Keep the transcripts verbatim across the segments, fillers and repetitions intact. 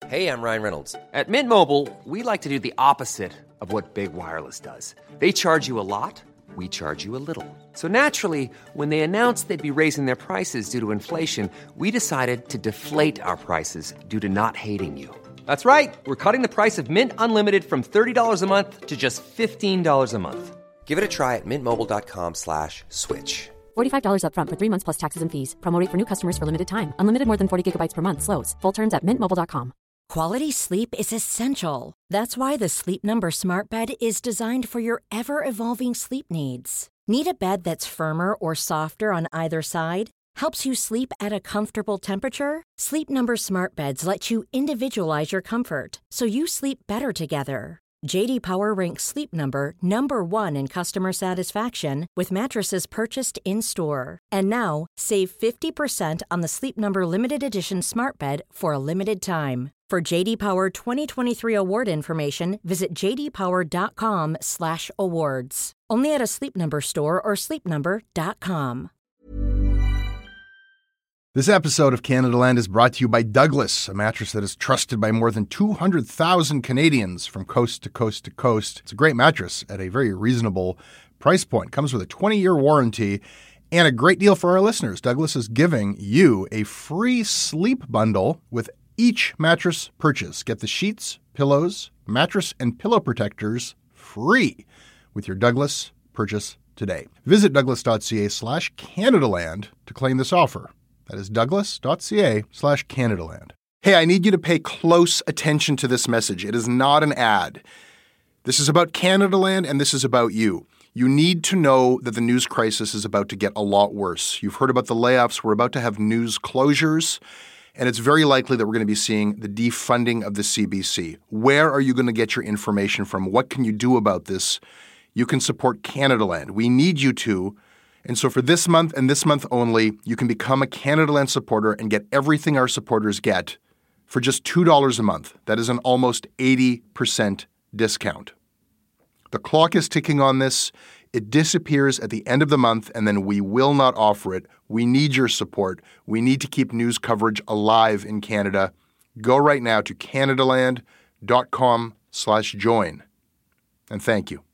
Hey, I'm Ryan Reynolds. At Mint Mobile, we like to do the opposite of what Big Wireless does. They charge you a lot, we charge you a little. So naturally, when they announced they'd be raising their prices due to inflation, we decided to deflate our prices due to not hating you. That's right. We're cutting the price of Mint Unlimited from thirty dollars a month to just fifteen dollars a month. Give it a try at mintmobile.com slash switch. forty-five dollars up front for three months plus taxes and fees. Promo rate for new customers for limited time. Unlimited more than forty gigabytes per month slows. Full terms at mint mobile dot com. Quality sleep is essential. That's why the Sleep Number Smart Bed is designed for your ever-evolving sleep needs. Need a bed that's firmer or softer on either side? Helps you sleep at a comfortable temperature? Sleep Number Smart Beds let you individualize your comfort, so you sleep better together. J D Power ranks Sleep Number number one in customer satisfaction with mattresses purchased in-store. And now, save fifty percent on the Sleep Number Limited Edition Smart Bed for a limited time. For J D Power twenty twenty-three award information, visit j d power dot com slash awards. Only at a Sleep Number store or sleep number dot com. This episode of Canada Land is brought to you by Douglas, a mattress that is trusted by more than two hundred thousand Canadians from coast to coast to coast. It's a great mattress at a very reasonable price point. Comes with a twenty-year warranty and a great deal for our listeners. Douglas is giving you a free sleep bundle with each mattress purchase. Get the sheets, pillows, mattress, and pillow protectors free with your Douglas purchase today. Visit douglas.ca slash Canadaland to claim this offer. That is douglas.ca slash Canadaland. Hey, I need you to pay close attention to this message. It is not an ad. This is about Canadaland, and this is about you. You need to know that the news crisis is about to get a lot worse. You've heard about the layoffs. We're about to have news closures. And it's very likely that we're going to be seeing the defunding of the C B C. Where are you going to get your information from? What can you do about this? You can support Canadaland. We need you to. And so for this month and this month only, you can become a Canadaland supporter and get everything our supporters get for just two dollars a month. That is an almost eighty percent discount. The clock is ticking on this. It disappears at the end of the month, and then we will not offer it. We need your support. We need to keep news coverage alive in Canada. Go right now to canadaland.com slash join. And thank you.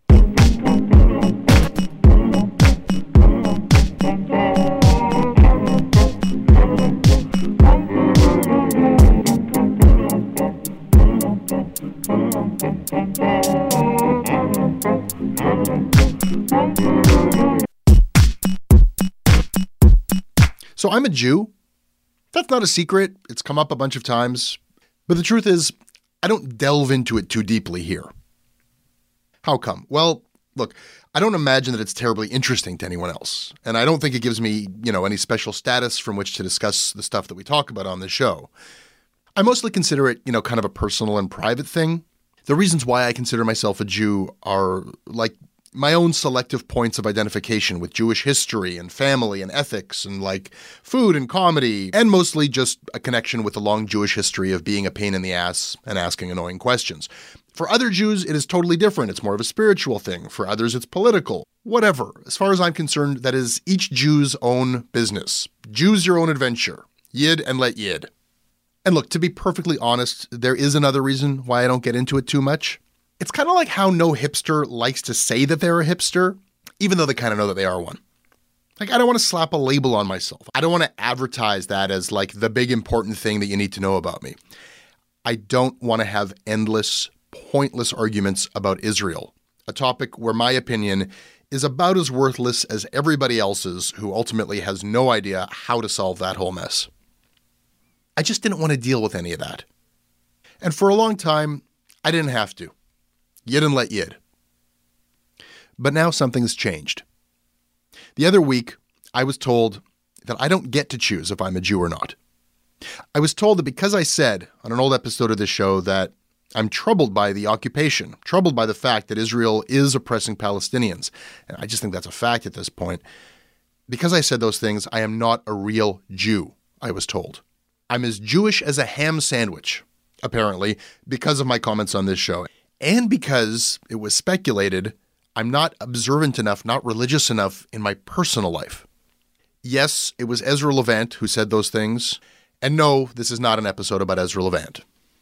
So I'm a Jew. That's not a secret. It's come up a bunch of times. But the truth is, I don't delve into it too deeply here. How come? Well, look, I don't imagine that it's terribly interesting to anyone else. And I don't think it gives me, you know, any special status from which to discuss the stuff that we talk about on this show. I mostly consider it, you know, kind of a personal and private thing. The reasons why I consider myself a Jew are like my own selective points of identification with Jewish history and family and ethics and like food and comedy, and mostly just a connection with the long Jewish history of being a pain in the ass and asking annoying questions. For other Jews, it is totally different. It's more of a spiritual thing. For others, it's political. Whatever. As far as I'm concerned, that is each Jew's own business. Jews your own adventure. Yid and let yid. And look, to be perfectly honest, there is another reason why I don't get into it too much. It's kind of like how no hipster likes to say that they're a hipster, even though they kind of know that they are one. Like, I don't want to slap a label on myself. I don't want to advertise that as like the big important thing that you need to know about me. I don't want to have endless, pointless arguments about Israel, a topic where my opinion is about as worthless as everybody else's who ultimately has no idea how to solve that whole mess. I just didn't want to deal with any of that. And for a long time, I didn't have to. Yid and let yid. But now something's changed. The other week, I was told that I don't get to choose if I'm a Jew or not. I was told that because I said on an old episode of this show that I'm troubled by the occupation, troubled by the fact that Israel is oppressing Palestinians, and I just think that's a fact at this point. Because I said those things, I am not a real Jew, I was told. I'm as Jewish as a ham sandwich, apparently, because of my comments on this show. And because it was speculated, I'm not observant enough, not religious enough in my personal life. Yes, it was Ezra Levant who said those things. And no, this is not an episode about Ezra Levant.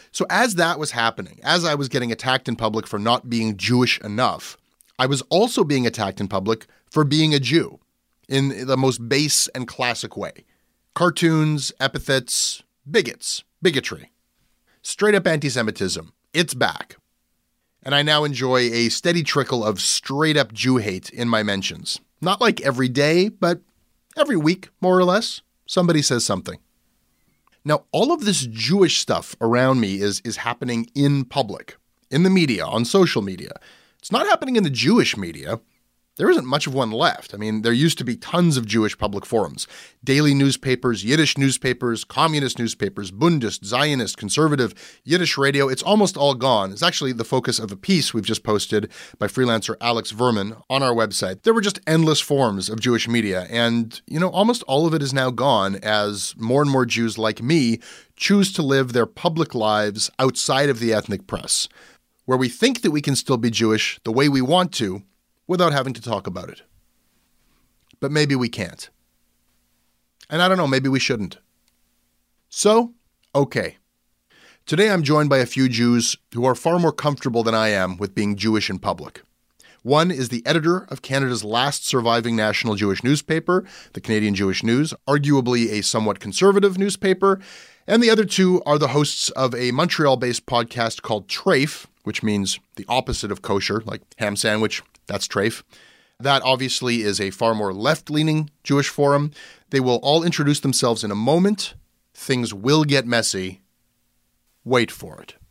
So as that was happening, as I was getting attacked in public for not being Jewish enough, I was also being attacked in public for being a Jew in the most base and classic way. Cartoons, epithets, bigots, bigotry. Straight up anti-Semitism. It's back. And I now enjoy a steady trickle of straight up Jew hate in my mentions. Not like every day, but every week, more or less, somebody says something. Now, all of this Jewish stuff around me is, is happening in public, in the media, on social media. It's not happening in the Jewish media. There isn't much of one left. I mean, there used to be tons of Jewish public forums. Daily newspapers, Yiddish newspapers, communist newspapers, Bundist, Zionist, conservative, Yiddish radio. It's almost all gone. It's actually the focus of a piece we've just posted by freelancer Alex Verman on our website. There were just endless forms of Jewish media. And, you know, almost all of it is now gone as more and more Jews like me choose to live their public lives outside of the ethnic press, where we think that we can still be Jewish the way we want to, without having to talk about it. But maybe we can't. And I don't know, maybe we shouldn't. So, okay. Today I'm joined by a few Jews who are far more comfortable than I am with being Jewish in public. One is the editor of Canada's last surviving national Jewish newspaper, the Canadian Jewish News, arguably a somewhat conservative newspaper. And the other two are the hosts of a Montreal-based podcast called Treif, which means the opposite of kosher, like ham sandwich. That's Treif. That obviously is a far more left-leaning Jewish forum. They will all introduce themselves in a moment. Things will get messy. Wait for it.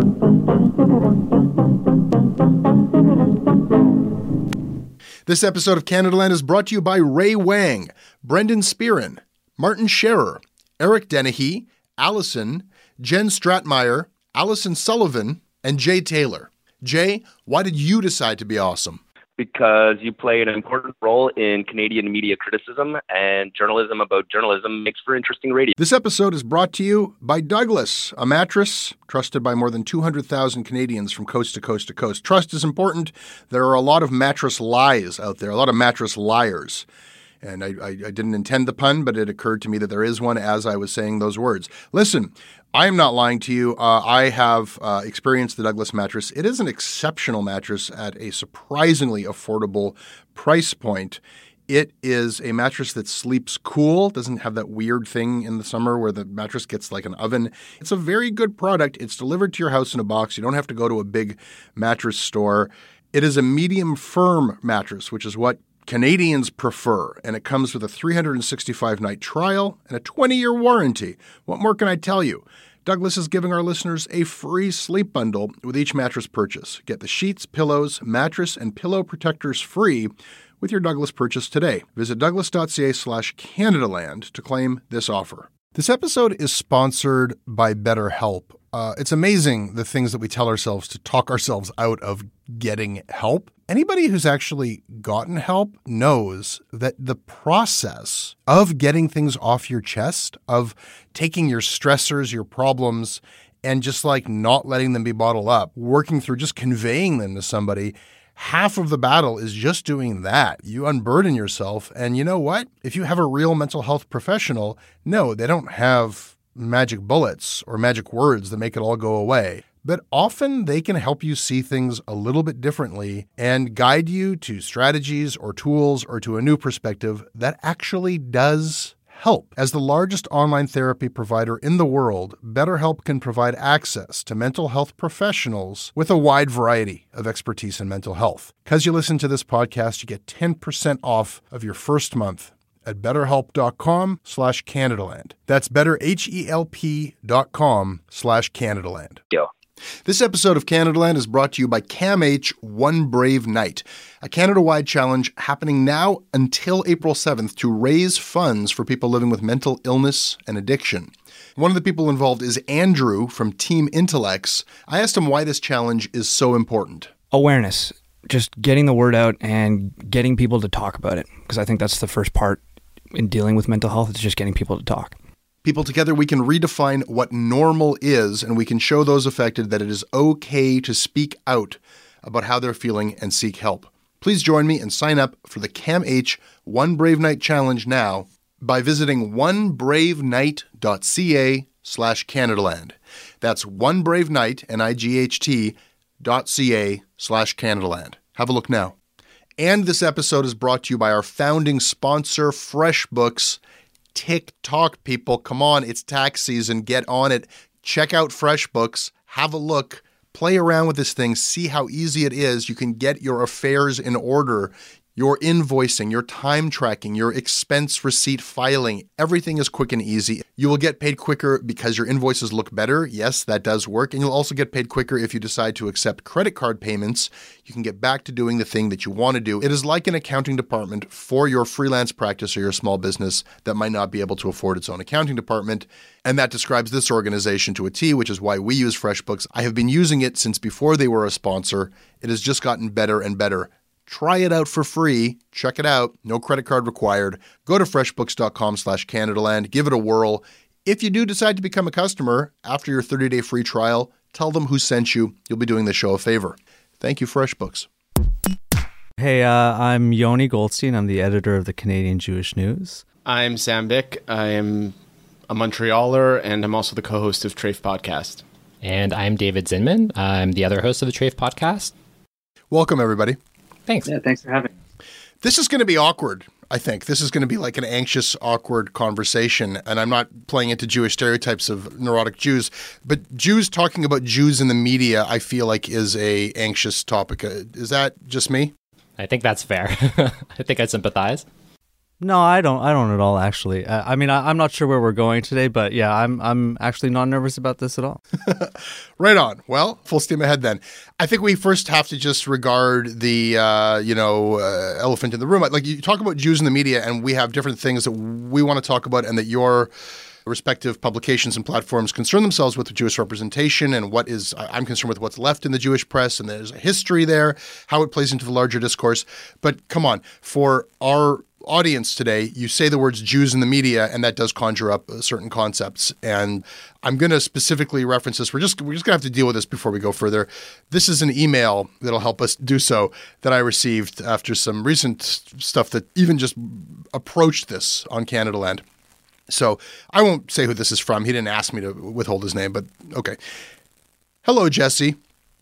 This episode of Canadaland is brought to you by Ray Wang, Brendan Spearin, Martin Scherer, Eric Dennehy, Allison, Jen Stratmeyer, Allison Sullivan, and Jay Taylor. Jay, why did you decide to be awesome? Because you play an important role in Canadian media criticism, and journalism about journalism makes for interesting radio. This episode is brought to you by Douglas, a mattress trusted by more than two hundred thousand Canadians from coast to coast to coast. Trust is important. There are a lot of mattress lies out there, a lot of mattress liars. And I, I, I didn't intend the pun, but it occurred to me that there is one as I was saying those words. Listen, I am not lying to you. Uh, I have uh, experienced the Douglas mattress. It is an exceptional mattress at a surprisingly affordable price point. It is a mattress that sleeps cool, doesn't have that weird thing in the summer where the mattress gets like an oven. It's a very good product. It's delivered to your house in a box. You don't have to go to a big mattress store. It is a medium firm mattress, which is what Canadians prefer, and it comes with a three hundred sixty-five night trial and a twenty-year warranty. What more can I tell you? Douglas is giving our listeners a free sleep bundle with each mattress purchase. Get the sheets, pillows, mattress, and pillow protectors free with your Douglas purchase today. Visit douglas.ca slash Canadaland to claim this offer. This episode is sponsored by BetterHelp. Uh, it's amazing the things that we tell ourselves to talk ourselves out of getting help. Anybody who's actually gotten help knows that the process of getting things off your chest, of taking your stressors, your problems, and just like not letting them be bottled up, working through just conveying them to somebody, half of the battle is just doing that. You unburden yourself. And you know what? If you have a real mental health professional, no, they don't have magic bullets or magic words that make it all go away. But often they can help you see things a little bit differently and guide you to strategies or tools or to a new perspective that actually does help. As the largest online therapy provider in the world, BetterHelp can provide access to mental health professionals with a wide variety of expertise in mental health. Because you listen to this podcast, you get ten percent off of your first month at betterhelp.com slash Canadaland. That's betterhelp.com slash Canadaland. Yeah. This episode of Canadaland is brought to you by CAMH One Brave Night, a Canada-wide challenge happening now until April seventh to raise funds for people living with mental illness and addiction. One of the people involved is Andrew from Team Intellects. I asked him why this challenge is so important. Awareness, just getting the word out and getting people to talk about it, because I think that's the first part in dealing with mental health. It's just getting people to talk. People, together we can redefine what normal is, and we can show those affected that it is okay to speak out about how they're feeling and seek help. Please join me and sign up for the CAMH One Brave Night Challenge now by visiting one brave night dot c a slash Canadaland. That's one brave night, N I G H T, dot ca slash Canadaland. Have a look now. And this episode is brought to you by our founding sponsor, FreshBooks. TikTok, people. Come on, it's tax season. Get on it. Check out FreshBooks. Have a look. Play around with this thing. See how easy it is. You can get your affairs in order. Your invoicing, your time tracking, your expense receipt filing, everything is quick and easy. You will get paid quicker because your invoices look better. Yes, that does work. And you'll also get paid quicker if you decide to accept credit card payments. You can get back to doing the thing that you want to do. It is like an accounting department for your freelance practice or your small business that might not be able to afford its own accounting department. And that describes this organization to a T, which is why we use FreshBooks. I have been using it since before they were a sponsor. It has just gotten better and better. Try it out for free. Check it out. No credit card required. Go to freshbooks.com slash Canadaland. Give it a whirl. If you do decide to become a customer after your thirty-day free trial, tell them who sent you. You'll be doing the show a favor. Thank you, FreshBooks. Hey, uh, I'm Yoni Goldstein. I'm the editor of the Canadian Jewish News. I'm Sam Bick. I am a Montrealer, and I'm also the co-host of Trafe Podcast. And I'm David Zinman. I'm the other host of the Trafe Podcast. Welcome, everybody. Thanks. Yeah, thanks for having me. This is going to be awkward, I think. This is going to be like an anxious, awkward conversation. And I'm not playing into Jewish stereotypes of neurotic Jews, but Jews talking about Jews in the media, I feel like is a anxious topic. Uh, is that just me? I think that's fair. I think I sympathize. No, I don't. I don't at all, actually. Uh, I mean, I, I'm not sure where we're going today, but yeah, I'm I'm actually not nervous about this at all. Right on. Well, full steam ahead then. I think we first have to just regard the, uh, you know, uh, elephant in the room. Like you talk about Jews in the media, and we have different things that we want to talk about and that your respective publications and platforms concern themselves with Jewish representation and what is, I'm concerned with what's left in the Jewish press, and there's a history there, how it plays into the larger discourse. But come on, for our audience today, you say the words Jews in the media, and that does conjure up certain concepts. And I'm going to specifically reference this. We're just we're just going to have to deal with this before we go further. This is an email that'll help us do so that I received after some recent stuff that even just approached this on Canadaland. So I won't say who this is from. He didn't ask me to withhold his name, but okay. Hello, Jesse.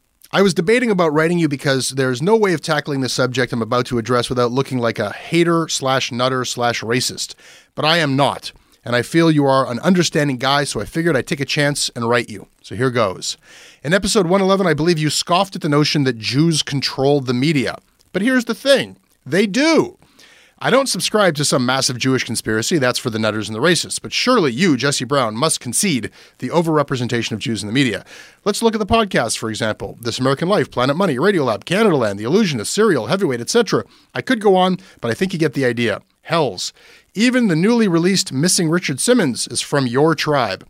I was debating about writing you because there's no way of tackling the subject I'm about to address without looking like a hater slash nutter slash racist. But I am not, and I feel you are an understanding guy, so I figured I'd take a chance and write you. So here goes. In episode one eleven, I believe you scoffed at the notion that Jews controlled the media. But here's the thing. They do. I don't subscribe to some massive Jewish conspiracy. That's for the nutters and the racists. But surely you, Jesse Brown, must concede the overrepresentation of Jews in the media. Let's look at the podcasts, for example. This American Life, Planet Money, Radiolab, Canadaland, The Illusionist, Serial, Heavyweight, et cetera. I could go on, but I think you get the idea. Hells. Even the newly released Missing Richard Simmons is from your tribe.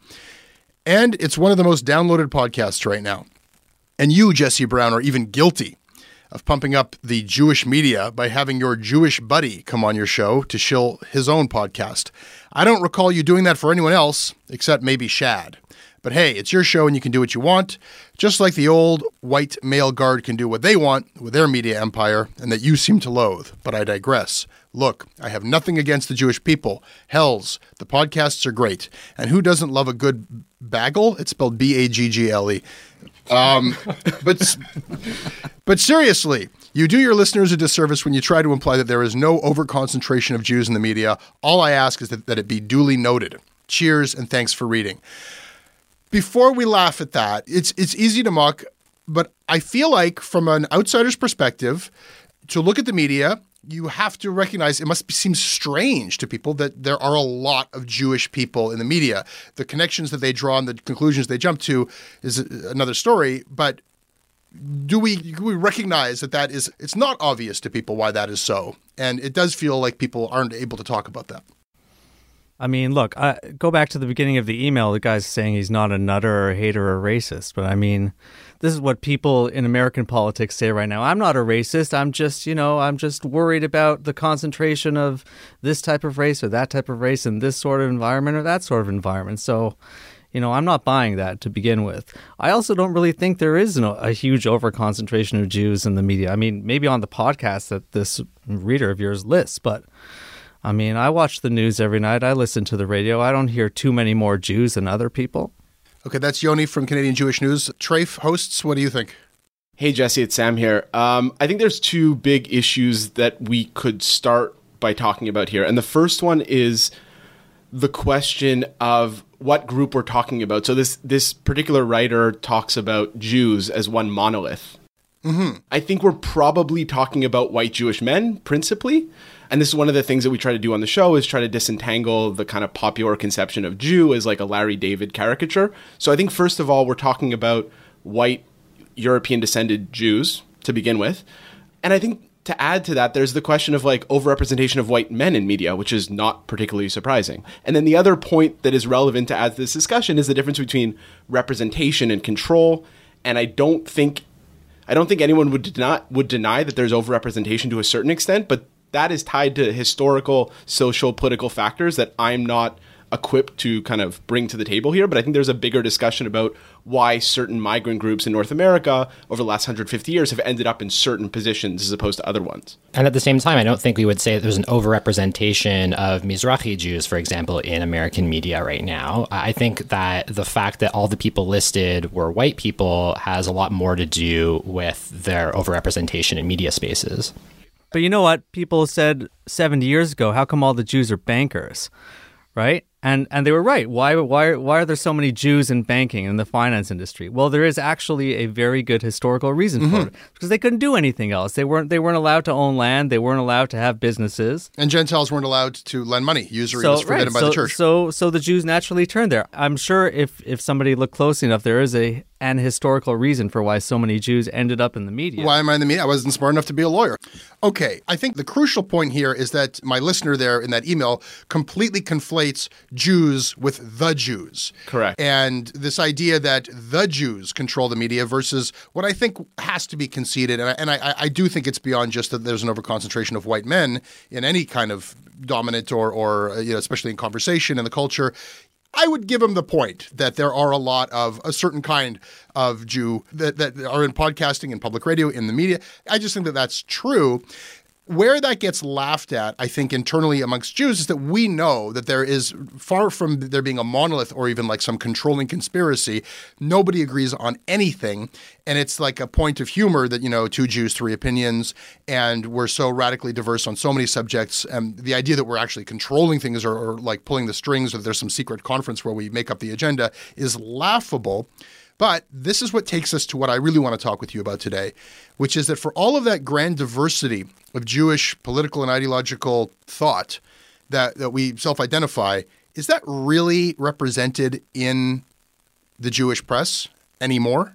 And it's one of the most downloaded podcasts right now. And you, Jesse Brown, are even guilty of pumping up the Jewish media by having your Jewish buddy come on your show to shill his own podcast. I don't recall you doing that for anyone else, except maybe Shad. But hey, it's your show and you can do what you want, just like the old white male guard can do what they want with their media empire, and that you seem to loathe. But I digress. Look, I have nothing against the Jewish people. Hells, the podcasts are great. And who doesn't love a good bagel? It's spelled B A G G L E. Um, but but seriously, you do your listeners a disservice when you try to imply that there is no overconcentration of Jews in the media. All I ask is that, that it be duly noted. Cheers and thanks for reading. Before we laugh at that, it's it's easy to mock, but I feel like from an outsider's perspective, to look at the media, you have to recognize it must be, seem strange to people that there are a lot of Jewish people in the media. The connections that they draw and the conclusions they jump to is another story. But do we do we recognize that that is, it's not obvious to people why that is so. And it does feel like people aren't able to talk about that. I mean, look, I, go back to the beginning of the email. The guy's saying he's not a nutter or a hater or a racist. But I mean, this is what people in American politics say right now. I'm not a racist. I'm just, you know, I'm just worried about the concentration of this type of race or that type of race in this sort of environment or that sort of environment. So, you know, I'm not buying that to begin with. I also don't really think there is an, a huge overconcentration of Jews in the media. I mean, maybe on the podcast that this reader of yours lists, but I mean, I watch the news every night. I listen to the radio. I don't hear too many more Jews than other people. Okay, that's Yoni from Canadian Jewish News. Trafe hosts, what do you think? Hey, Jesse, it's Sam here. Um, I think there's two big issues that we could start by talking about here. And the first one is the question of what group we're talking about. So this, this particular writer talks about Jews as one monolith. Mm-hmm. I think we're probably talking about white Jewish men, principally. And this is one of the things that we try to do on the show is try to disentangle the kind of popular conception of Jew as like a Larry David caricature. So I think, first of all, we're talking about white European descended Jews to begin with. And I think to add to that, there's the question of like overrepresentation of white men in media, which is not particularly surprising. And then the other point that is relevant to add to this discussion is the difference between representation and control. And I don't think I don't think anyone would deny, would deny that there's overrepresentation to a certain extent, but that is tied to historical, social, political factors that I'm not equipped to kind of bring to the table here. But I think there's a bigger discussion about why certain migrant groups in North America over the last one hundred fifty years have ended up in certain positions as opposed to other ones. And at the same time, I don't think we would say that there's an overrepresentation of Mizrahi Jews, for example, in American media right now. I think that the fact that all the people listed were white people has a lot more to do with their overrepresentation in media spaces. But you know what? People said seventy years ago, how come all the Jews are bankers, right? And and they were right. Why why why are there so many Jews in banking and the finance industry? Well, there is actually a very good historical reason mm-hmm. for it, because they couldn't do anything else. They weren't they weren't allowed to own land. They weren't allowed to have businesses. And Gentiles weren't allowed to lend money. Usury so, was forbidden right. by so, the church. So so the Jews naturally turned there. I'm sure if if somebody looked closely enough, there is a an historical reason for why so many Jews ended up in the media. Why am I in the media? I wasn't smart enough to be a lawyer. Okay, I think the crucial point here is that my listener there in that email completely conflates Jews with the Jews. Correct. And this idea that the Jews control the media versus what I think has to be conceded, and I, and I, I do think it's beyond just that there's an overconcentration of white men in any kind of dominant or, or you know, especially in conversation and the culture. I would give him the point that there are a lot of a certain kind of Jew that, that are in podcasting and public radio, in the media. I just think that that's true. Where that gets laughed at, I think, internally amongst Jews is that we know that there is, far from there being a monolith or even like some controlling conspiracy, nobody agrees on anything. And it's like a point of humor that, you know, two Jews, three opinions, and we're so radically diverse on so many subjects. And the idea that we're actually controlling things or, or like pulling the strings, or there's some secret conference where we make up the agenda, is laughable. But this is what takes us to what I really want to talk with you about today, which is that for all of that grand diversity of Jewish political and ideological thought that, that we self-identify, is that really represented in the Jewish press anymore?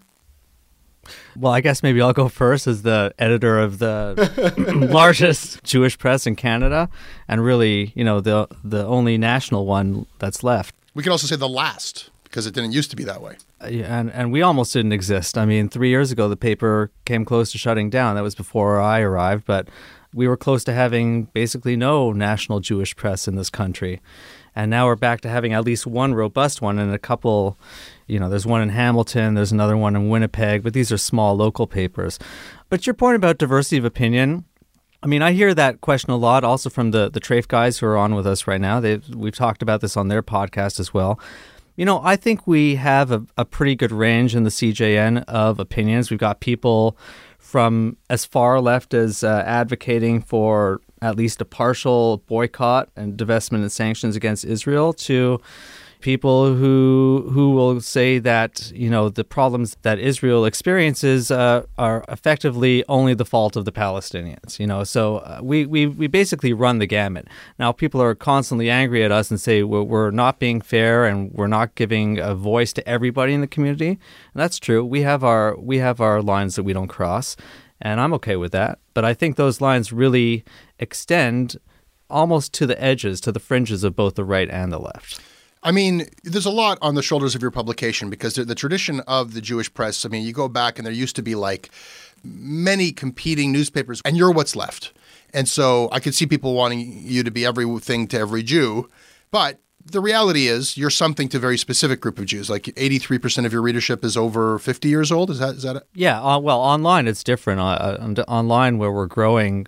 Well, I guess maybe I'll go first as the editor of the largest Jewish press in Canada, and really, you know, the the only national one that's left. We can also say the last, because it didn't used to be that way. Yeah, and, and we almost didn't exist. I mean, three years ago, the paper came close to shutting down. That was before I arrived, but we were close to having basically no national Jewish press in this country. And now we're back to having at least one robust one and a couple, you know, there's one in Hamilton, there's another one in Winnipeg, but these are small local papers. But your point about diversity of opinion, I mean, I hear that question a lot also from the, the Trafe guys who are on with us right now. They've, we've talked about this on their podcast as well. You know, I think we have a, a pretty good range in the C J N of opinions. We've got people from as far left as uh, advocating for at least a partial boycott and divestment and sanctions against Israel, to people who who will say that, you know, the problems that Israel experiences uh, are effectively only the fault of the Palestinians. You know, so uh, we, we we basically run the gamut. Now, people are constantly angry at us and say we're, we're not being fair and we're not giving a voice to everybody in the community. And that's true. We have our we have our lines that we don't cross, and I'm okay with that. But I think those lines really extend almost to the edges, to the fringes of both the right and the left. I mean, there's a lot on the shoulders of your publication, because the, the tradition of the Jewish press, I mean, you go back and there used to be like many competing newspapers, and you're what's left. And so I could see people wanting you to be everything to every Jew, but the reality is you're something to a very specific group of Jews. Like eighty-three percent of your readership is over fifty years old. Is that is that it? Yeah, uh, well, online it's different. Uh, uh, online, where we're growing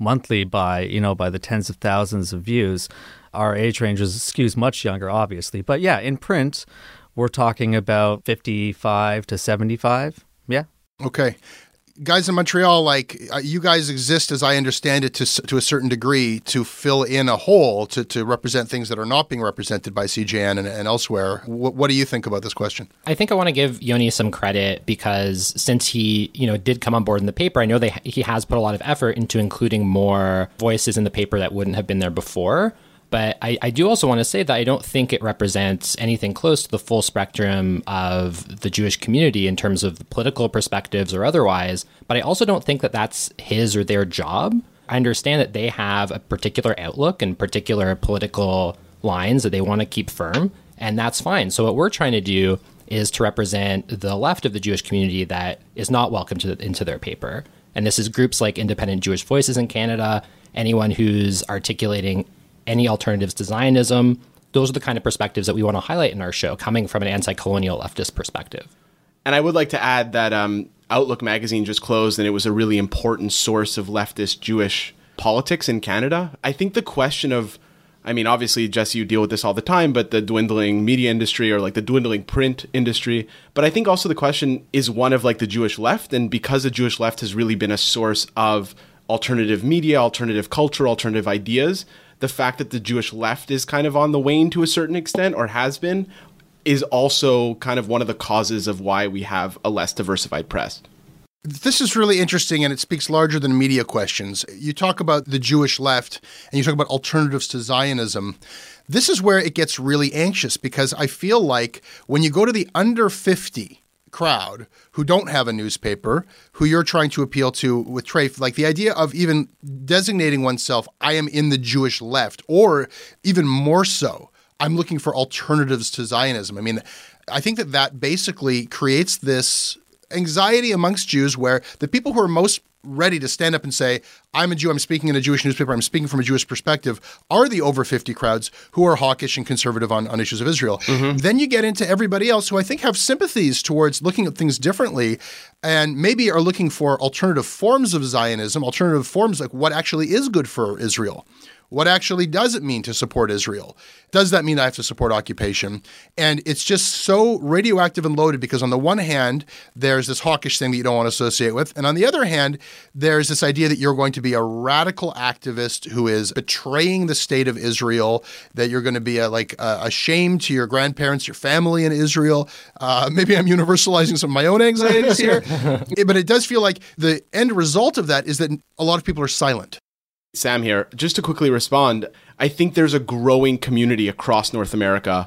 monthly by, you know, by the tens of thousands of views. Our age range is, skews much younger, obviously. But yeah, in print, we're talking about fifty-five to seventy-five. Yeah. Okay. Guys in Montreal, like, uh, you guys exist, as I understand it, to to a certain degree, to fill in a hole, to, to represent things that are not being represented by C J N and, and elsewhere. W- what do you think about this question? I think I want to give Yoni some credit because since he, you know, did come on board in the paper, I know they he has put a lot of effort into including more voices in the paper that wouldn't have been there before. But I, I do also want to say that I don't think it represents anything close to the full spectrum of the Jewish community in terms of political perspectives or otherwise. But I also don't think that that's his or their job. I understand that they have a particular outlook and particular political lines that they want to keep firm, and that's fine. So what we're trying to do is to represent the left of the Jewish community that is not welcome to the, into their paper. And this is groups like Independent Jewish Voices in Canada, anyone who's articulating any alternatives to Zionism. Those are the kind of perspectives that we want to highlight in our show, coming from an anti-colonial leftist perspective. And I would like to add that um, Outlook magazine just closed, and it was a really important source of leftist Jewish politics in Canada. I think the question of, I mean, obviously, Jesse, you deal with this all the time, but the dwindling media industry or like the dwindling print industry. But I think also the question is one of like the Jewish left. And because the Jewish left has really been a source of alternative media, alternative culture, alternative ideas, the fact that the Jewish left is kind of on the wane to a certain extent, or has been, is also kind of one of the causes of why we have a less diversified press. This is really interesting, and it speaks larger than media questions. You talk about the Jewish left, and you talk about alternatives to Zionism. This is where it gets really anxious, because I feel like when you go to the under fifty crowd who don't have a newspaper, who you're trying to appeal to with Treif, like the idea of even designating oneself, I am in the Jewish left, or even more so, I'm looking for alternatives to Zionism. I mean, I think that that basically creates this anxiety amongst Jews where the people who are most ready to stand up and say, I'm a Jew, I'm speaking in a Jewish newspaper, I'm speaking from a Jewish perspective, are the over fifty crowds who are hawkish and conservative on, on issues of Israel. Mm-hmm. Then you get into everybody else who I think have sympathies towards looking at things differently and maybe are looking for alternative forms of Zionism, alternative forms like what actually is good for Israel. What actually does it mean to support Israel? Does that mean I have to support occupation? And it's just so radioactive and loaded because on the one hand, there's this hawkish thing that you don't want to associate with. And on the other hand, there's this idea that you're going to be a radical activist who is betraying the state of Israel, that you're going to be a, like a, a shame to your grandparents, your family in Israel. Uh, maybe I'm universalizing some of my own anxieties here. But it does feel like the end result of that is that a lot of people are silent. Sam here. Just to quickly respond, I think there's a growing community across North America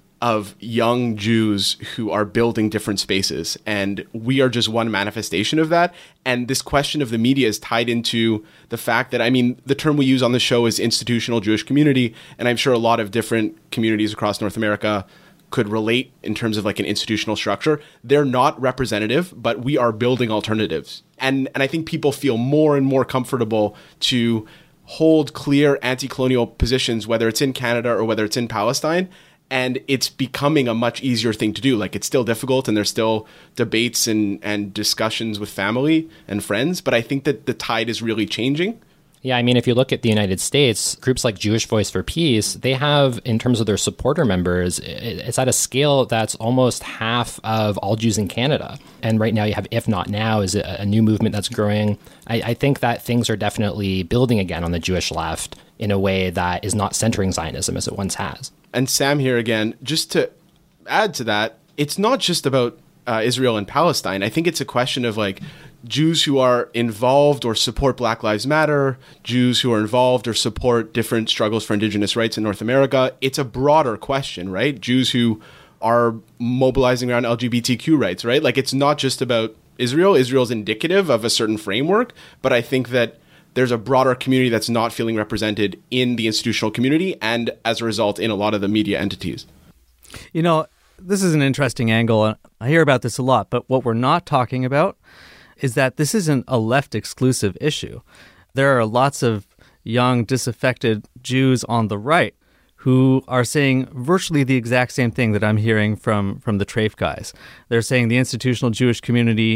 of young Jews who are building different spaces, and we are just one manifestation of that. And this question of the media is tied into the fact that, I mean, the term we use on the show is institutional Jewish community, and I'm sure a lot of different communities across North America could relate in terms of like an institutional structure. They're not representative, but we are building alternatives. And and I think people feel more and more comfortable to hold clear anti-colonial positions, whether it's in Canada or whether it's in Palestine. And it's becoming a much easier thing to do. Like, it's still difficult and there's still debates and, and discussions with family and friends. But I think that the tide is really changing. Yeah, I mean, if you look at the United States, groups like Jewish Voice for Peace, they have, in terms of their supporter members, it's at a scale that's almost half of all Jews in Canada. And right now you have If Not Now is a new movement that's growing. I, I think that things are definitely building again on the Jewish left in a way that is not centering Zionism as it once has. And Sam here again, just to add to that, it's not just about uh, Israel and Palestine. I think it's a question of like, Jews who are involved or support Black Lives Matter, Jews who are involved or support different struggles for indigenous rights in North America. It's a broader question, right? Jews who are mobilizing around L G B T Q rights, right? Like, it's not just about Israel. Israel's indicative of a certain framework, but I think that there's a broader community that's not feeling represented in the institutional community and as a result in a lot of the media entities. You know, this is an interesting angle. I hear about this a lot, but what we're not talking about is that this isn't a left-exclusive issue. There are lots of young, disaffected Jews on the right who are saying virtually the exact same thing that I'm hearing from, from the Treif guys. They're saying the institutional Jewish community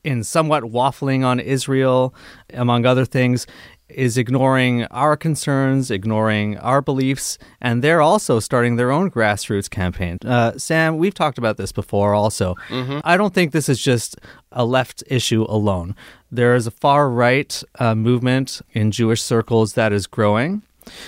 in somewhat waffling on Israel, among other things, is ignoring our concerns, ignoring our beliefs, and they're also starting their own grassroots campaign. Uh, Sam, we've talked about this before also. Mm-hmm. I don't think this is just a left issue alone. There is a far-right uh, movement in Jewish circles that is growing,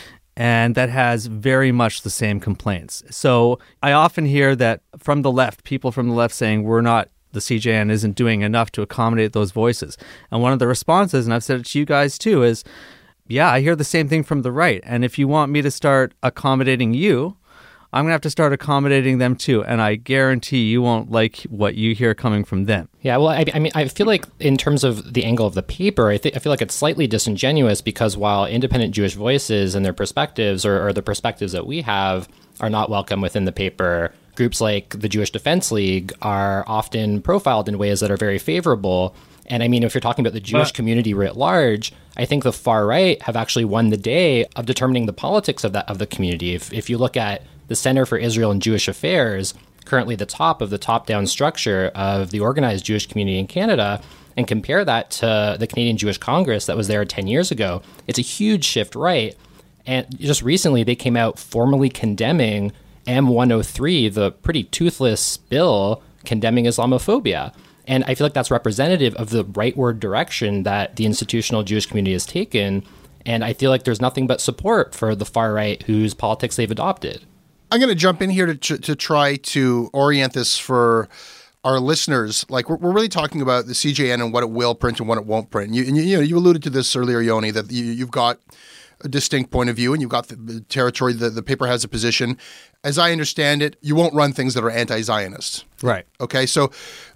and that has very much the same complaints. So I often hear that from the left, people from the left saying we're not, the C J N isn't doing enough to accommodate those voices. And one of the responses, and I've said it to you guys too, is, yeah, I hear the same thing from the right. And if you want me to start accommodating you, I'm going to have to start accommodating them too. And I guarantee you won't like what you hear coming from them. Yeah, well, I, I mean, I feel like in terms of the angle of the paper, I, th- I feel like it's slightly disingenuous because while independent Jewish voices and their perspectives or, or the perspectives that we have are not welcome within the paper, groups like the Jewish Defense League are often profiled in ways that are very favorable. And I mean, if you're talking about the Jewish but, community writ large, I think the far right have actually won the day of determining the politics of that of the community. If, if you look at the Center for Israel and Jewish Affairs, currently the top of the top-down structure of the organized Jewish community in Canada, and compare that to the Canadian Jewish Congress that was there ten years ago, it's a huge shift right. And just recently, they came out formally condemning M one oh three, the pretty toothless bill condemning Islamophobia. And I feel like that's representative of the rightward direction that the institutional Jewish community has taken. And I feel like there's nothing but support for the far right whose politics they've adopted. I'm going to jump in here to to try to orient this for our listeners. Like, we're, we're really talking about the C J N and what it will print and what it won't print. You, and you, you know, you alluded to this earlier, Yoni, that you, you've got a distinct point of view and you've got the territory, the, the paper has a position. As I understand it, you won't run things that are anti-Zionist. Right. Okay, so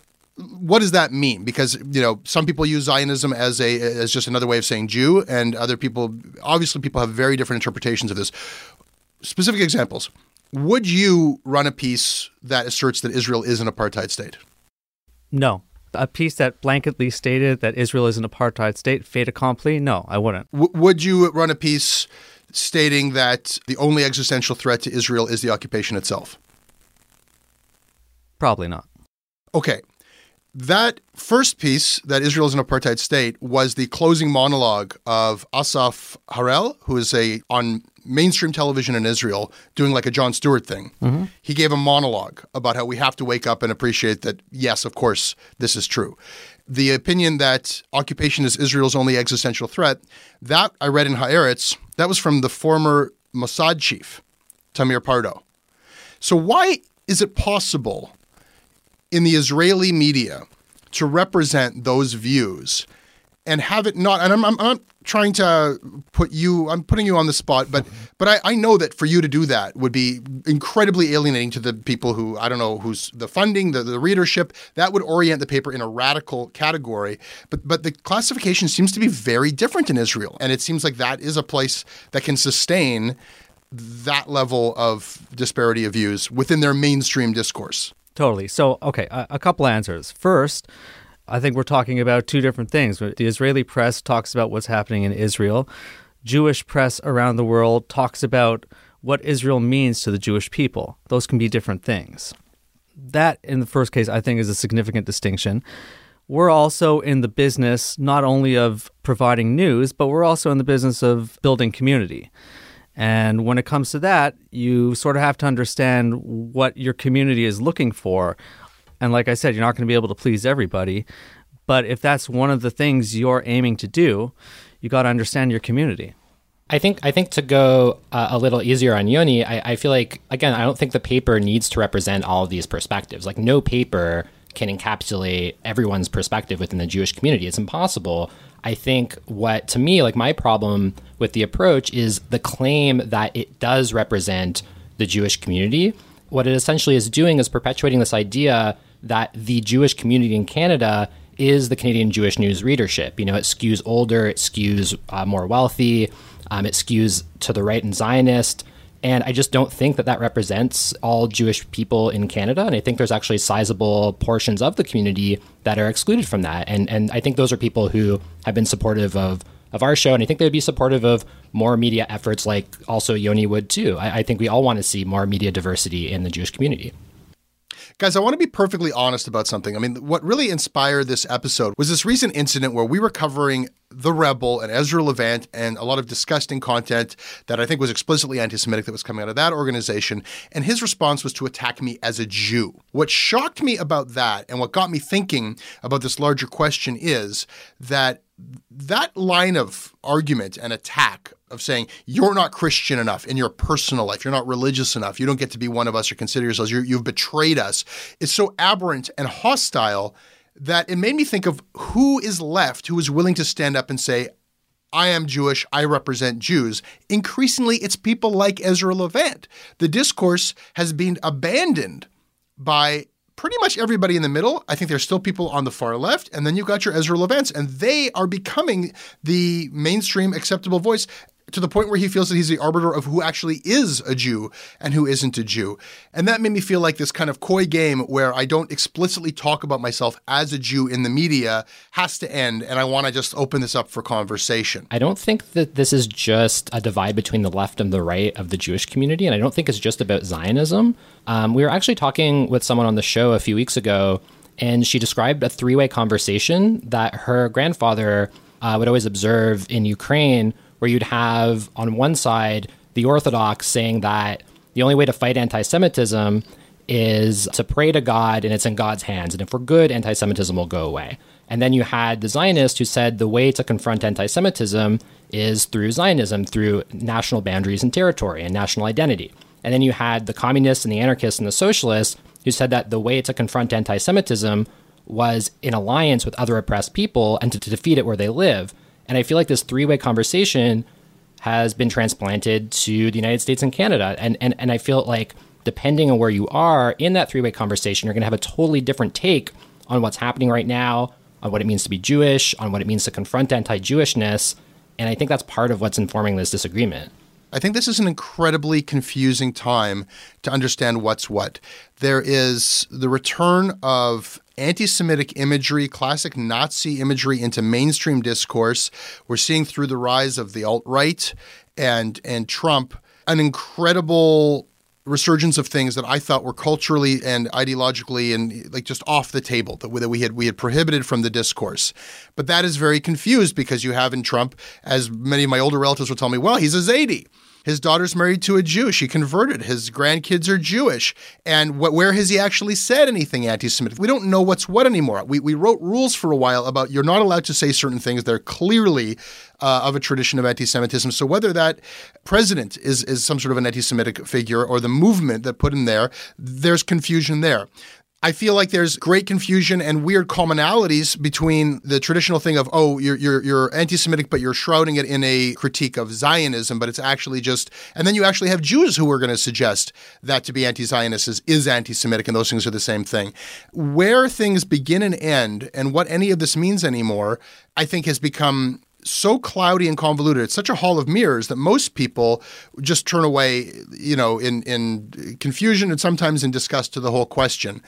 what does that mean? Because, you know, some people use Zionism as a as just another way of saying Jew, and other people, obviously people have very different interpretations of this. Specific examples. Would you run a piece that asserts that Israel is an apartheid state? No. A piece that blanketly stated that Israel is an apartheid state, fait accompli? No, I wouldn't. W- would you run a piece stating that the only existential threat to Israel is the occupation itself? Probably not. Okay. That first piece, that Israel is an apartheid state, was the closing monologue of Asaf Harel, who is a on mainstream television in Israel doing like a Jon Stewart thing. Mm-hmm. He gave a monologue about how we have to wake up and appreciate that, yes, of course, this is true. The opinion that occupation is Israel's only existential threat, that I read in Haaretz, that was from the former Mossad chief, Tamir Pardo. So why is it possible in the Israeli media to represent those views and have it not, and I'm, I'm, I'm not trying to put you, I'm putting you on the spot, but but I, I know that for you to do that would be incredibly alienating to the people who, I don't know, who's the funding, the, the readership, that would orient the paper in a radical category. But but the classification seems to be very different in Israel. And it seems like that is a place that can sustain that level of disparity of views within their mainstream discourse. Totally. So, okay, a, a couple answers. First, I think we're talking about two different things. The Israeli press talks about what's happening in Israel. Jewish press around the world talks about what Israel means to the Jewish people. Those can be different things. That, in the first case, I think is a significant distinction. We're also in the business not only of providing news, but we're also in the business of building community. And when it comes to that, you sort of have to understand what your community is looking for. And like I said, you're not going to be able to please everybody. But if that's one of the things you're aiming to do, you got to understand your community. I think I think to go uh, a little easier on Yoni, I, I feel like, again, I don't think the paper needs to represent all of these perspectives. Like, no paper can encapsulate everyone's perspective within the Jewish community. It's impossible. I think what, to me, like my problem with the approach is the claim that it does represent the Jewish community. What it essentially is doing is perpetuating this idea that the Jewish community in Canada is the Canadian Jewish news readership. You know, it skews older, it skews uh, more wealthy, um, it skews to the right and Zionist. And I just don't think that that represents all Jewish people in Canada. And I think there's actually sizable portions of the community that are excluded from that. And and I think those are people who have been supportive of, of our show. And I think they'd be supportive of more media efforts like also Yoni would too. I, I think we all want to see more media diversity in the Jewish community. Guys, I want to be perfectly honest about something. I mean, what really inspired this episode was this recent incident where we were covering The Rebel and Ezra Levant and a lot of disgusting content that I think was explicitly anti-Semitic that was coming out of that organization. And his response was to attack me as a Jew. What shocked me about that and what got me thinking about this larger question is that that line of argument and attack of saying you're not Christian enough in your personal life, you're not religious enough, you don't get to be one of us or consider yourselves, you're, you've betrayed us, is so aberrant and hostile that it made me think of who is left who is willing to stand up and say, I am Jewish, I represent Jews. Increasingly, it's people like Ezra Levant. The discourse has been abandoned by pretty much everybody in the middle. I think there's still people on the far left, and then you've got your Ezra Levants, and they are becoming the mainstream acceptable voice to the point where he feels that he's the arbiter of who actually is a Jew and who isn't a Jew. And that made me feel like this kind of coy game where I don't explicitly talk about myself as a Jew in the media has to end, and I want to just open this up for conversation. I don't think that this is just a divide between the left and the right of the Jewish community, and I don't think it's just about Zionism. Um, we were actually talking with someone on the show a few weeks ago, and she described a three-way conversation that her grandfather uh, would always observe in Ukraine, where you'd have on one side the Orthodox saying that the only way to fight anti-Semitism is to pray to God and it's in God's hands. And if we're good, anti-Semitism will go away. And then you had the Zionists who said the way to confront anti-Semitism is through Zionism, through national boundaries and territory and national identity. And then you had the communists and the anarchists and the socialists who said that the way to confront anti-Semitism was in alliance with other oppressed people and to, to defeat it where they live. And I feel like this three-way conversation has been transplanted to the United States and Canada. And, and, and I feel like depending on where you are in that three-way conversation, you're going to have a totally different take on what's happening right now, on what it means to be Jewish, on what it means to confront anti-Jewishness. And I think that's part of what's informing this disagreement. I think this is an incredibly confusing time to understand what's what. There is the return of anti-Semitic imagery, classic Nazi imagery into mainstream discourse. We're seeing through the rise of the alt-right and and Trump an incredible resurgence of things that I thought were culturally and ideologically and like just off the table that we, that we had we had prohibited from the discourse. But that is very confused because you have in Trump, as many of my older relatives will tell me, well, he's a Zaidi. His daughter's married to a Jew. She converted. His grandkids are Jewish. And what, where has he actually said anything anti-Semitic? We don't know what's what anymore. We we wrote rules for a while about you're not allowed to say certain things that are clearly uh, of a tradition of anti-Semitism. So whether that president is, is some sort of an anti-Semitic figure or the movement that put him there, there's confusion there. I feel like there's great confusion and weird commonalities between the traditional thing of, oh, you're you're you're anti-Semitic, but you're shrouding it in a critique of Zionism, but it's actually just, and then you actually have Jews who are going to suggest that to be anti-Zionist is, is anti-Semitic, and those things are the same thing. Where things begin and end, and what any of this means anymore, I think has become so cloudy and convoluted. It's such a hall of mirrors that most people just turn away, you know, in, in confusion and sometimes in disgust to the whole question.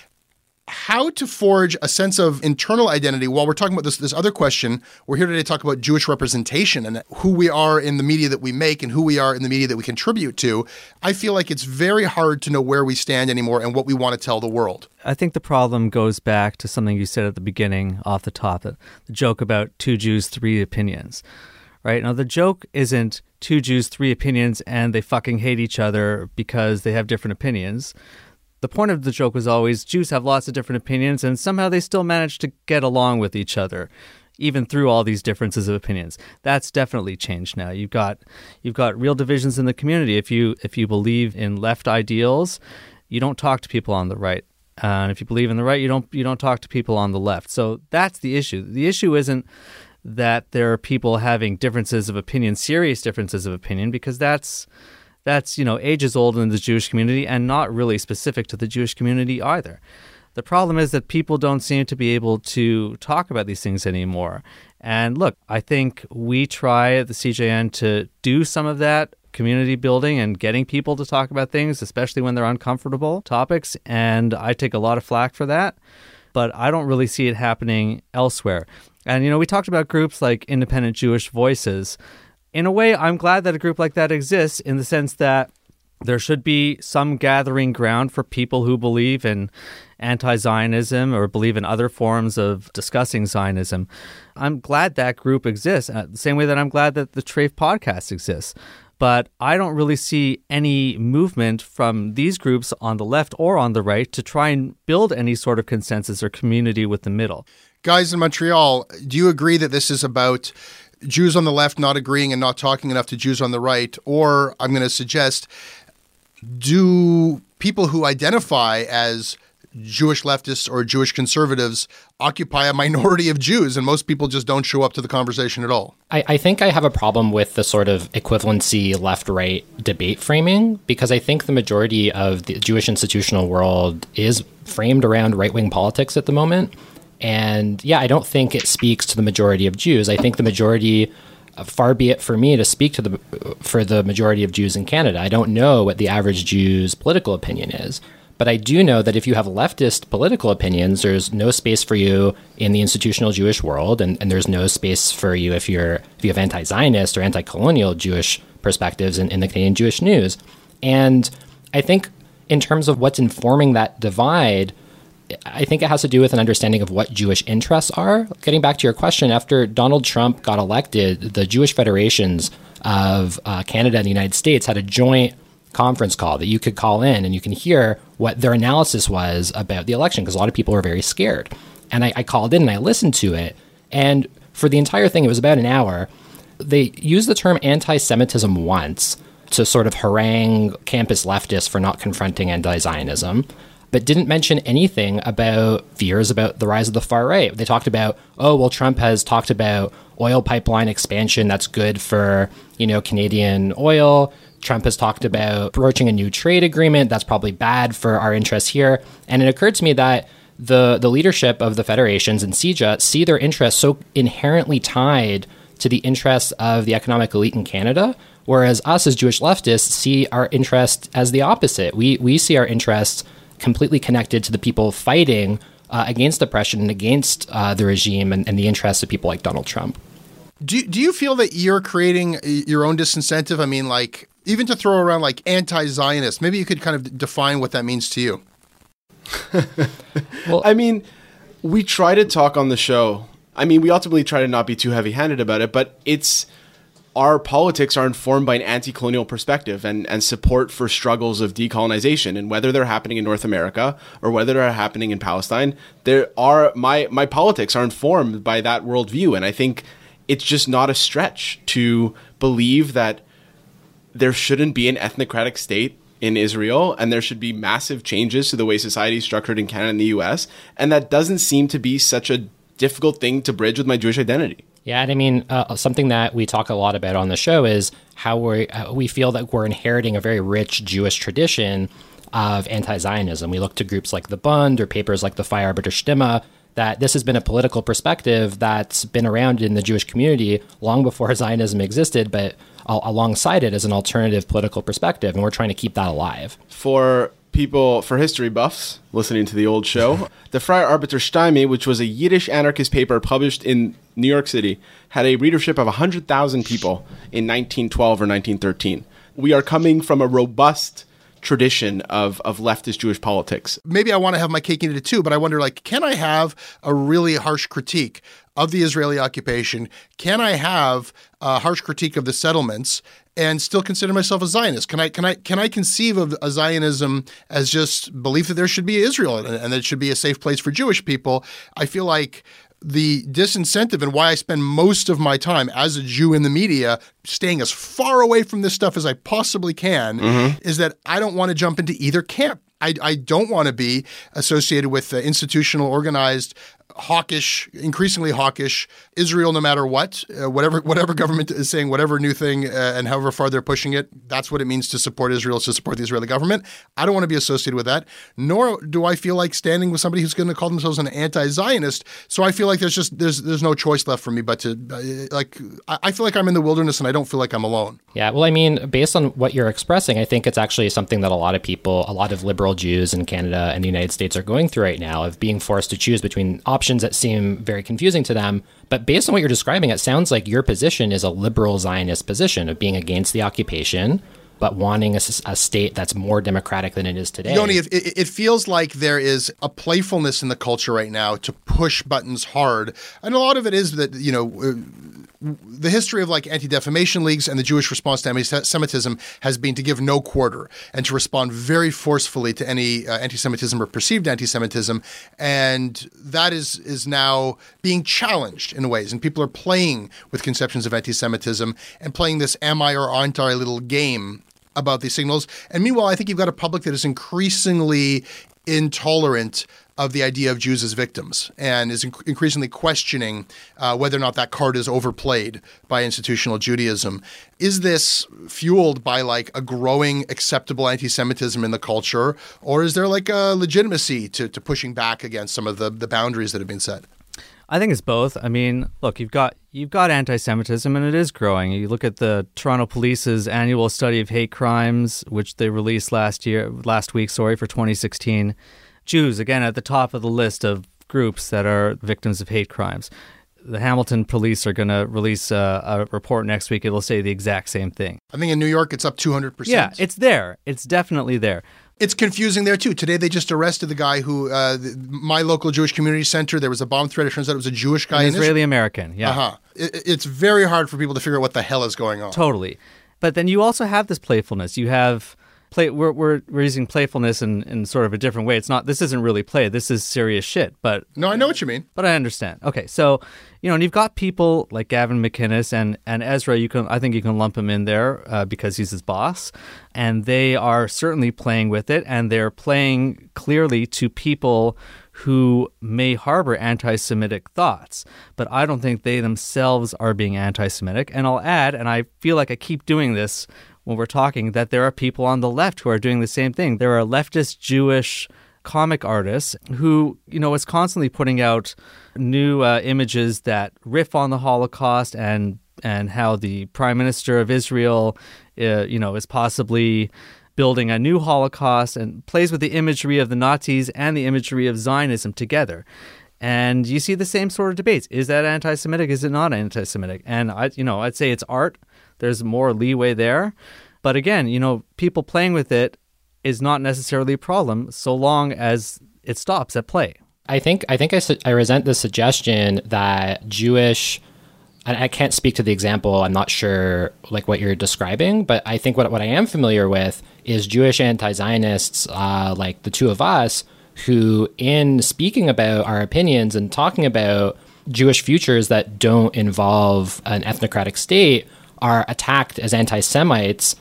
How to forge a sense of internal identity while we're talking about this, this other question. We're here today to talk about Jewish representation and who we are in the media that we make and who we are in the media that we contribute to. I feel like it's very hard to know where we stand anymore and what we want to tell the world. I think the problem goes back to something you said at the beginning off the top, the, the joke about two Jews, three opinions, right? Now, the joke isn't two Jews, three opinions, and they fucking hate each other because they have different opinions. The point of the joke was always Jews have lots of different opinions, and somehow they still manage to get along with each other, even through all these differences of opinions. That's definitely changed now. You've got you've got real divisions in the community. If you if you believe in left ideals, you don't talk to people on the right. Uh, and if you believe in the right, you don't you don't talk to people on the left. So that's the issue. The issue isn't that there are people having differences of opinion, serious differences of opinion, because that's That's, you know, ages old in the Jewish community and not really specific to the Jewish community either. The problem is that people don't seem to be able to talk about these things anymore. And look, I think we try at the C J N to do some of that community building and getting people to talk about things, especially when they're uncomfortable topics. And I take a lot of flack for that, but I don't really see it happening elsewhere. And, you know, we talked about groups like Independent Jewish Voices. In a way, I'm glad that a group like that exists in the sense that There should be some gathering ground for people who believe in anti-Zionism or believe in other forms of discussing Zionism. I'm glad that group exists, uh, the same way that I'm glad that the Treif podcast exists. But I don't really see any movement from these groups on the left or on the right to try and build any sort of consensus or community with the middle. Guys in Montreal, do you agree that this is about Jews on the left not agreeing and not talking enough to Jews on the right? Or I'm going to suggest, do people who identify as Jewish leftists or Jewish conservatives occupy a minority of Jews, and most people just don't show up to the conversation at all? I, I think I have a problem with the sort of equivalency left-right debate framing, because I think the majority of the Jewish institutional world is framed around right-wing politics at the moment. And yeah, I don't think it speaks to the majority of Jews. I think the majority, far be it for me to speak to the for the majority of Jews in Canada. I don't know what the average Jew's political opinion is. But I do know that if you have leftist political opinions, there's no space for you in the institutional Jewish world, and, and there's no space for you if you're if you have anti-Zionist or anti-colonial Jewish perspectives in, in the Canadian Jewish news. And I think in terms of what's informing that divide, I think it has to do with an understanding of what Jewish interests are. Getting back to your question, after Donald Trump got elected, the Jewish federations of uh, Canada and the United States had a joint conference call that you could call in and you can hear what their analysis was about the election, because a lot of people were very scared. And I, I called in and I listened to it. And for the entire thing, it was about an hour. They used the term anti-Semitism once to sort of harangue campus leftists for not confronting anti-Zionism, but didn't mention anything about fears about the rise of the far right. They talked about, oh, well, Trump has talked about oil pipeline expansion. That's good for, you know, Canadian oil. Trump has talked about broaching a new trade agreement. That's probably bad for our interests here. And it occurred to me that the, the leadership of the federations and C J A see their interests so inherently tied to the interests of the economic elite in Canada, whereas us as Jewish leftists see our interests as the opposite. We, we see our interests completely connected to the people fighting uh, against oppression and against uh, the regime and, and the interests of people like Donald Trump. Do, do you feel that you're creating your own disincentive? I mean, like, even to throw around like anti-Zionist, maybe you could kind of define what that means to you. Well, I mean, we try to talk on the show. I mean, we ultimately try to not be too heavy-handed about it, but it's our politics are informed by an anti-colonial perspective and, and support for struggles of decolonization, and whether they're happening in North America or whether they're happening in Palestine, there are my my politics are informed by that worldview, and I think it's just not a stretch to believe that there shouldn't be an ethnocratic state in Israel, and there should be massive changes to the way society is structured in Canada and the U S, and that doesn't seem to be such a difficult thing to bridge with my Jewish identity. Yeah, and I mean, uh, something that we talk a lot about on the show is how we uh, we feel that we're inheriting a very rich Jewish tradition of anti-Zionism. We look to groups like the Bund or papers like the Freie Arbeiter Stimme, that this has been a political perspective that's been around in the Jewish community long before Zionism existed, but al- alongside it as an alternative political perspective, and we're trying to keep that alive. For people, for history buffs listening to the old show, the Freie Arbeiter Stimme, which was a Yiddish anarchist paper published in New York City, had a readership of one hundred thousand people in nineteen twelve or nineteen thirteen. We are coming from a robust tradition of, of leftist Jewish politics. Maybe I want to have my cake and eat it too, but I wonder, like, can I have a really harsh critique of the Israeli occupation? Can I have a harsh critique of the settlements and still consider myself a Zionist? Can I can I can I conceive of a Zionism as just belief that there should be Israel and, and that it should be a safe place for Jewish people? I feel like the disincentive and why I spend most of my time as a Jew in the media staying as far away from this stuff as I possibly can mm-hmm. is that I don't want to jump into either camp. I, I don't want to be associated with uh, institutional, organized, hawkish, increasingly hawkish Israel, no matter what, uh, whatever whatever government is saying, whatever new thing, uh, and however far they're pushing it, that's what it means to support Israel, is to support the Israeli government. I don't want to be associated with that, nor do I feel like standing with somebody who's going to call themselves an anti-Zionist. So I feel like there's just there's there's no choice left for me but to uh, like I, I feel like I'm in the wilderness and I don't feel like I'm alone. Yeah, well, I mean, based on what you're expressing, I think it's actually something that a lot of people, a lot of liberal Jews in Canada and the United States are going through right now, of being forced to choose between options that seem very confusing to them. But based on what you're describing, it sounds like your position is a liberal Zionist position of being against the occupation, but wanting a, a state that's more democratic than it is today. Yoni, it, it feels like there is a playfulness in the culture right now to push buttons hard. And a lot of it is that, you know, the history of like anti-defamation leagues and the Jewish response to anti-Semitism has been to give no quarter and to respond very forcefully to any uh, anti-Semitism or perceived anti-Semitism. And that is is now being challenged in ways. And people are playing with conceptions of anti-Semitism and playing this am I or aren't I little game about these signals. And meanwhile, I think you've got a public that is increasingly intolerant of the idea of Jews as victims and is inc- increasingly questioning uh, whether or not that card is overplayed by institutional Judaism. Is this fueled by like a growing acceptable anti-Semitism in the culture, or is there like a legitimacy to, to pushing back against some of the, the boundaries that have been set? I think it's both. I mean, look, you've got you've got anti-Semitism, and it is growing. You look at the Toronto Police's annual study of hate crimes, which they released last year, last week, sorry, for twenty sixteen. Jews, again, at the top of the list of groups that are victims of hate crimes. The Hamilton police are going to release a, a report next week. It'll say the exact same thing. I think in New York, it's up two hundred percent. Yeah, it's there. It's definitely there. It's confusing there, too. Today, they just arrested the guy who, uh, the, my local Jewish community center, there was a bomb threat. It turns out it was a Jewish guy. An Israeli-American, yeah. Uh-huh. It, it's very hard for people to figure out what the hell is going on. Totally. But then you also have this playfulness. You have... Play, we're, we're we're using playfulness in, in sort of a different way. It's not, this isn't really play. This is serious shit. But no, I know what you mean. But I understand. Okay, so, you know, and you've got people like Gavin McInnes and, and Ezra, you can, I think you can lump him in there uh, because he's his boss. And they are certainly playing with it, and they're playing clearly to people who may harbor anti-Semitic thoughts. But I don't think they themselves are being anti-Semitic. And I'll add, and I feel like I keep doing this when we're talking, that there are people on the left who are doing the same thing. There are leftist Jewish comic artists who, you know, is constantly putting out new uh, images that riff on the Holocaust and and how the Prime Minister of Israel, uh, you know, is possibly building a new Holocaust, and plays with the imagery of the Nazis and the imagery of Zionism together. And you see the same sort of debates. Is that anti-Semitic? Is it not anti-Semitic? And I, you know, I'd say it's art. There's more leeway there. But again, you know, people playing with it is not necessarily a problem so long as it stops at play. I think I think I, su- I resent the suggestion that Jewish, and I can't speak to the example, I'm not sure like what you're describing, but I think what, what I am familiar with is Jewish anti-Zionists uh, like the two of us who, in speaking about our opinions and talking about Jewish futures that don't involve an ethnocratic state, are attacked as anti-Semites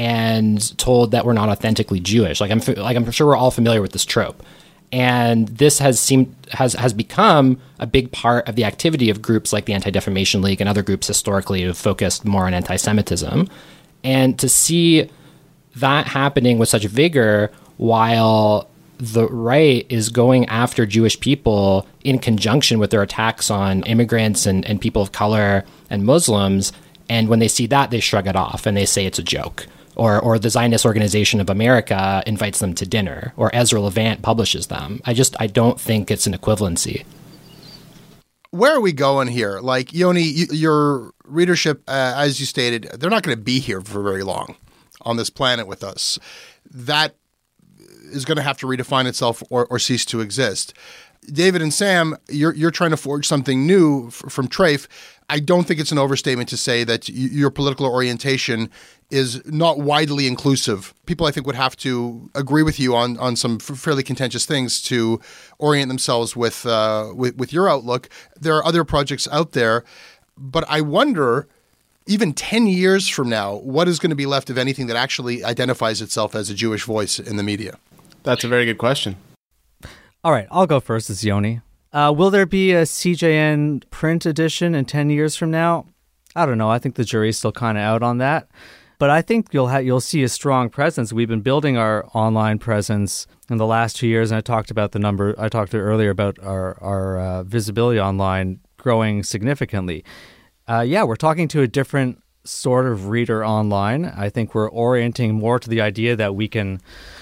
and told that we're not authentically Jewish. Like I'm, like I'm sure we're all familiar with this trope, and this has seemed has has become a big part of the activity of groups like the Anti-Defamation League and other groups historically who focused more on anti-Semitism. And to see that happening with such vigor while the right is going after Jewish people in conjunction with their attacks on immigrants and, and people of color and Muslims. And when they see that, they shrug it off and they say it's a joke. Or or the Zionist Organization of America invites them to dinner. Or Ezra Levant publishes them. I just, I don't think it's an equivalency. Where are we going here? Like, Yoni, y- your readership, uh, as you stated, they're not going to be here for very long on this planet with us. That is going to have to redefine itself or, or cease to exist. David and Sam, you're you're trying to forge something new f- from Trafe. I don't think it's an overstatement to say that y- your political orientation is not widely inclusive. People, I think, would have to agree with you on on some f- fairly contentious things to orient themselves with, uh, with with your outlook. There are other projects out there, but I wonder, even ten years from now, what is going to be left of anything that actually identifies itself as a Jewish voice in the media? That's a very good question. All right, I'll go first. It's Yoni. Uh, will there be a C J N print edition in ten years from now? I don't know. I think the jury's still kind of out on that. But I think you'll ha- you'll see a strong presence. We've been building our online presence in the last two years, and I talked about the number. I talked earlier about our, our uh, visibility online growing significantly. Uh, yeah, we're talking to a different sort of reader online. I think we're orienting more to the idea that we can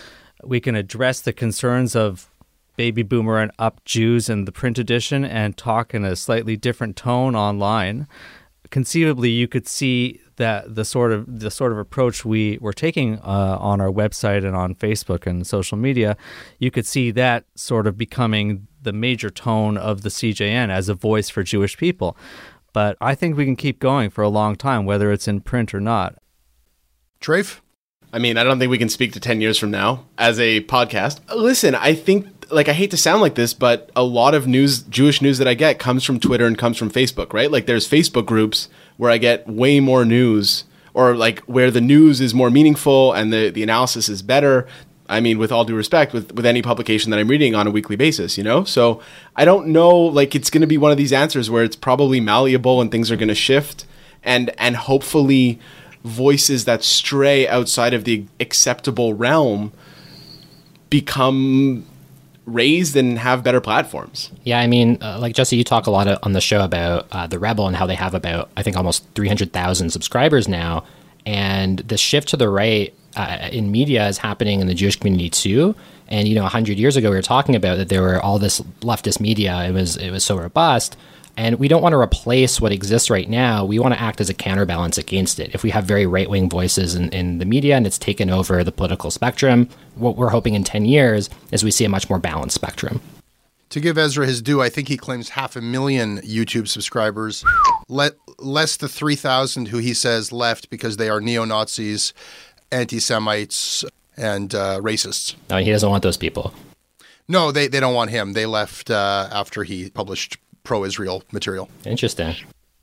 we can address the concerns of baby boomer and up Jews in the print edition and talk in a slightly different tone online. conceivably you could see that the sort of the sort of approach we were taking uh, on our website and on Facebook and social media, you could see that sort of becoming the major tone of the C J N as a voice for Jewish people. But I think we can keep going for a long time, whether it's in print or not. Trafe? I mean, I don't think we can speak to ten years from now as a podcast. Listen, I think, like, I hate to sound like this, but a lot of news, Jewish news that I get comes from Twitter and comes from Facebook, right? Like, there's Facebook groups where I get way more news, or like where the news is more meaningful and the, the analysis is better. I mean, with all due respect, with, with any publication that I'm reading on a weekly basis, you know? So I don't know, like, it's going to be one of these answers where it's probably malleable and things are going to shift, and and hopefully voices that stray outside of the acceptable realm become raised and have better platforms. Yeah, I mean, uh, like Jesse, you talk a lot of, on the show about uh, The Rebel and how they have about, I think, almost three hundred thousand subscribers now. And the shift to the right uh, in media is happening in the Jewish community too. And, you know, one hundred years ago, we were talking about that there were all this leftist media. It was, it was so robust. And we don't want to replace what exists right now. We want to act as a counterbalance against it. If we have very right-wing voices in, in the media and it's taken over the political spectrum, what we're hoping in ten years is we see a much more balanced spectrum. To give Ezra his due, I think he claims half a million YouTube subscribers. Let, less the three thousand who he says left because they are neo-Nazis, anti-Semites, and uh, racists. No, he doesn't want those people. No, they, they don't want him. They left uh, after he published pro-Israel material. Interesting.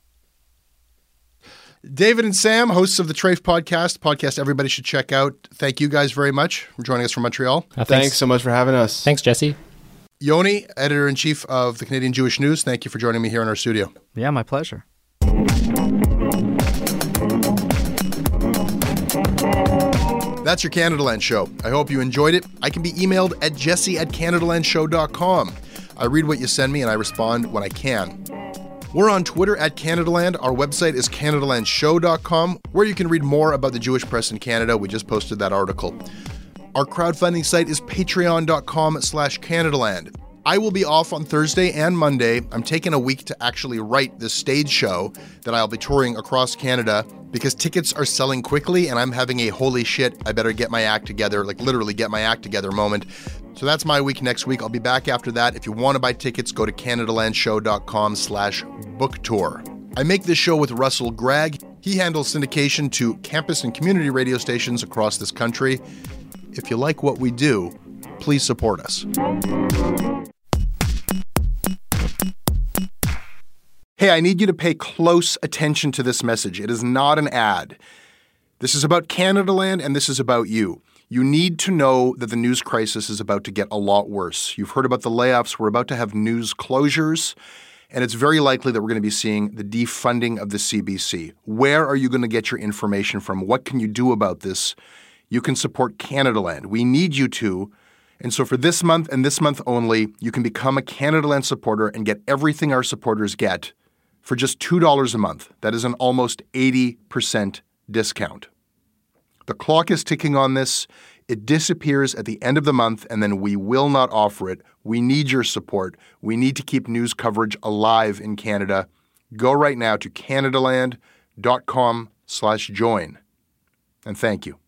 David and Sam, hosts of the Trafe podcast, podcast everybody should check out. Thank you guys very much for joining us from Montreal. Uh, thanks. Thanks so much for having us. Thanks, Jesse. Yoni, editor-in-chief of the Canadian Jewish News, thank you for joining me here in our studio. Yeah, my pleasure. That's your Canadaland show. I hope you enjoyed it. I can be emailed at jesse at canadalandshow dot com. I read what you send me and I respond when I can. We're on Twitter at Canadaland. Our website is canadaland show dot com, where you can read more about the Jewish press in Canada. We just posted that article. Our crowdfunding site is patreon dot com slash Canadaland. I will be off on Thursday and Monday. I'm taking a week to actually write this stage show that I'll be touring across Canada because tickets are selling quickly and I'm having a holy shit, I better get my act together, like literally get my act together moment. So that's my week next week. I'll be back after that. If you want to buy tickets, go to canadalandshow dot com slash book tour. I make this show with Russell Gregg. He handles syndication to campus and community radio stations across this country. If you like what we do, please support us. Hey, I need you to pay close attention to this message. It is not an ad. This is about Canadaland and this is about you. You need to know that the news crisis is about to get a lot worse. You've heard about the layoffs. We're about to have news closures, and it's very likely that we're going to be seeing the defunding of the C B C. Where are you going to get your information from? What can you do about this? You can support Canadaland. We need you to. And so for this month and this month only, you can become a Canadaland supporter and get everything our supporters get for just two dollars a month. That is an almost eighty percent discount. The clock is ticking on this. It disappears at the end of the month, and then we will not offer it. We need your support. We need to keep news coverage alive in Canada. Go right now to canadaland dot com slash join. And thank you.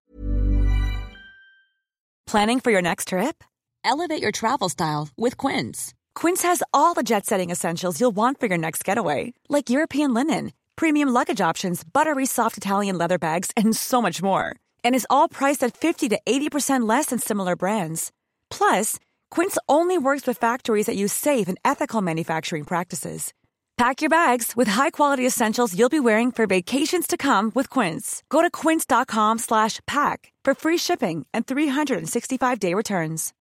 Planning for your next trip? Elevate your travel style with Quince. Quince has all the jet-setting essentials you'll want for your next getaway, like European linen, premium luggage options, buttery soft Italian leather bags, and so much more. And is all priced at fifty to eighty percent less than similar brands. Plus, Quince only works with factories that use safe and ethical manufacturing practices. Pack your bags with high-quality essentials you'll be wearing for vacations to come with Quince. Go to quince dot com slash pack for free shipping and three hundred sixty-five day returns.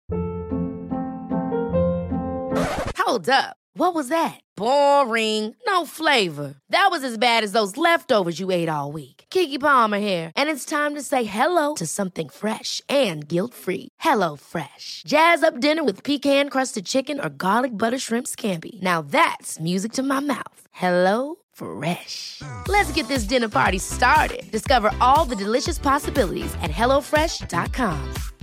Hold up. What was that? Boring. No flavor. That was as bad as those leftovers you ate all week. Keke Palmer here, and it's time to say hello to something fresh and guilt-free. Hello Fresh. Jazz up dinner with pecan-crusted chicken or garlic butter shrimp scampi. Now that's music to my mouth. Hello Fresh. Let's get this dinner party started. Discover all the delicious possibilities at hello fresh dot com.